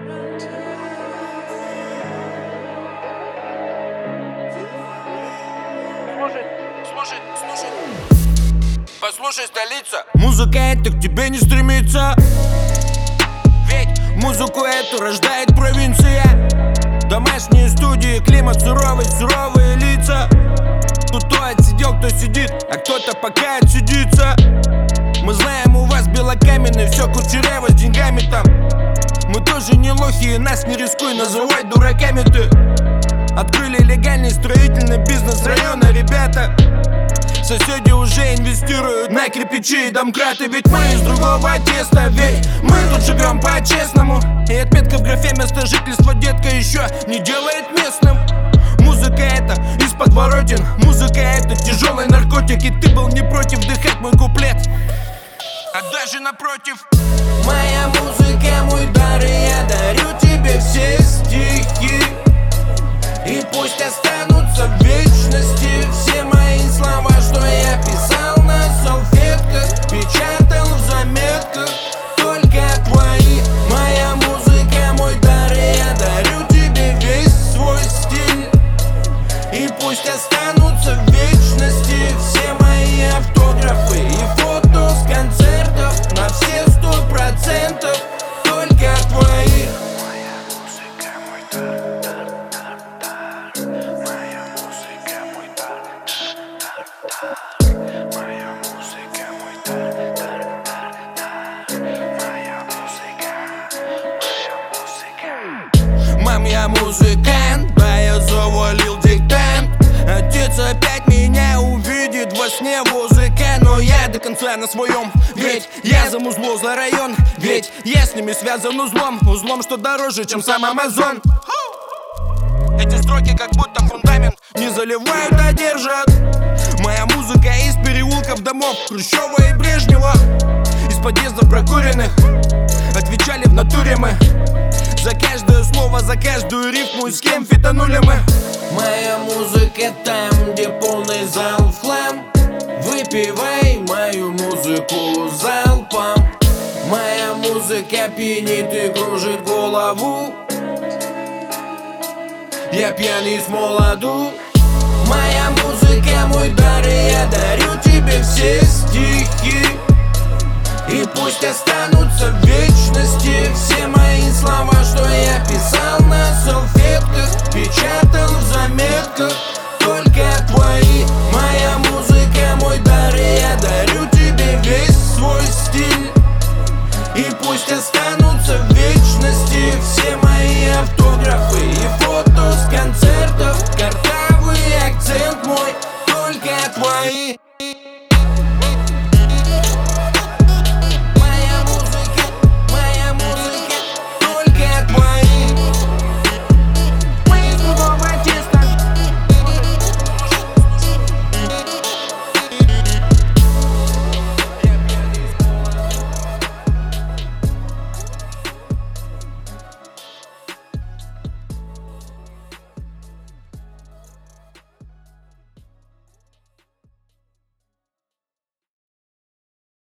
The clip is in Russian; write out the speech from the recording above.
Послушай, столица. Музыка эта к тебе не стремится, ведь музыку эту рождает провинция. Домашние студии, климат суровый, суровые лица. Тут кто отсидел, кто сидит, а кто-то пока отсидится. Мы знаем, у вас белокаменный, все кучеряво с деньгами там. Мы тоже не лохи, и нас не рискуй называть дураками ты. Открыли легальный строительный бизнес района, ребята. Соседи уже инвестируют на кирпичи и домкраты. Ведь мы из другого теста, ведь мы тут живем по-честному. И отметка в графе место жительства, детка, еще не делает местным. Музыка это из подворотен, музыка это тяжелый наркотик. И ты был не против дыхать мой куплет, а даже напротив. Моя музыка, мой дар, и я дарю тебе все стихи. И пусть останутся в вечности все мои слова, что я писал на салфетках, печатал в заметках, только твои. Моя музыка, мой дар, и я дарю тебе весь свой стиль. И пусть останутся в вечности все мои автографы и фото с концертов на все 100%, только твои. Моя музыка, мой дар. Моя музыка, мой дар. Моя музыка, мой дар. Моя музыка. Мам, я музыкант, да, я завалил диктант. Отец опять меня увидит во сне возыка. Но я до конца на своем, ведь я за музло, за район. Ведь я с ними связан узлом, узлом, что дороже, чем сам Амазон. Эти строки как будто фундамент не заливают, а держат. Моя музыка из переулков домов Хрущева и Брежнева, из подъездов прокуренных. Отвечали в натуре мы за каждое слово, за каждую рифму, и с кем фитанули мы. Моя музыка там, где полный зал в хлам. Выпивай мою музыку залпом. Моя музыка пьянит и кружит голову. Я пьяный с молоду. Моя музыка, мой дар, и я дарю тебе все стихи. И пусть останутся в вечности все мои